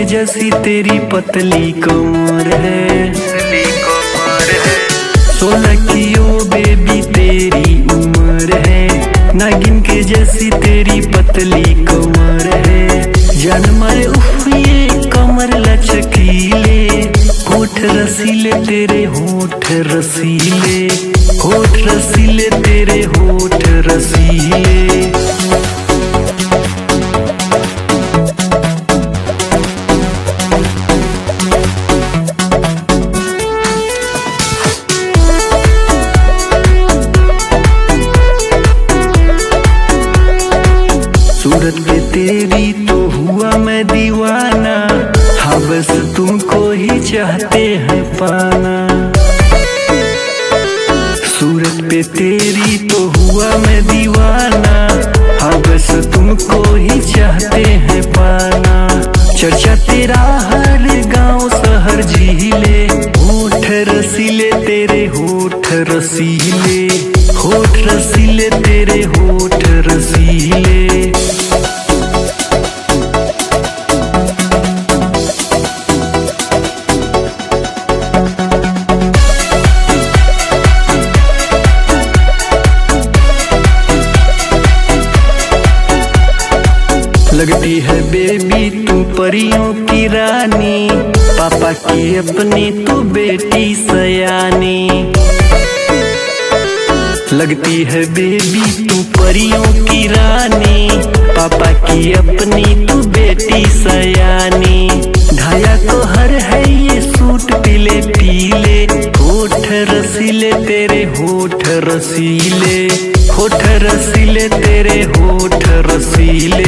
जैसी तेरी पतली कमर है। 16 की ओ बेबी तेरी उम्र है। नागिन के जैसी तेरी पतली कमर है। जनमर उफ ये कमर लचकीले, होठ रसीले तेरे होठ रसीले, होठ रसीले तेरे होठ रसीले। सूरत पे तेरी तो हुआ मैं दीवाना, हाँ बस तुमको ही चाहते हैं पाना। सूरत पे तेरी तो हुआ मैं दीवाना, हाँ बस तुमको ही चाहते हैं पाना। चर्चा तेरा हर गांव शहर झीले, होठ रसीले तेरे होठ रसीले, होठ रसीले तेरे होठ रसीले। लगती है बेबी तू परियों की रानी, पापा की अपनी तू बेटी सयानी। लगती है बेबी तू परियों की रानी, पापा की अपनी तू बेटी सयानी। ढाया को हर है ये सूट पीले पीले, होठ रसीले तेरे होठ रसीले, होठ रसीले तेरे होठ रसीले।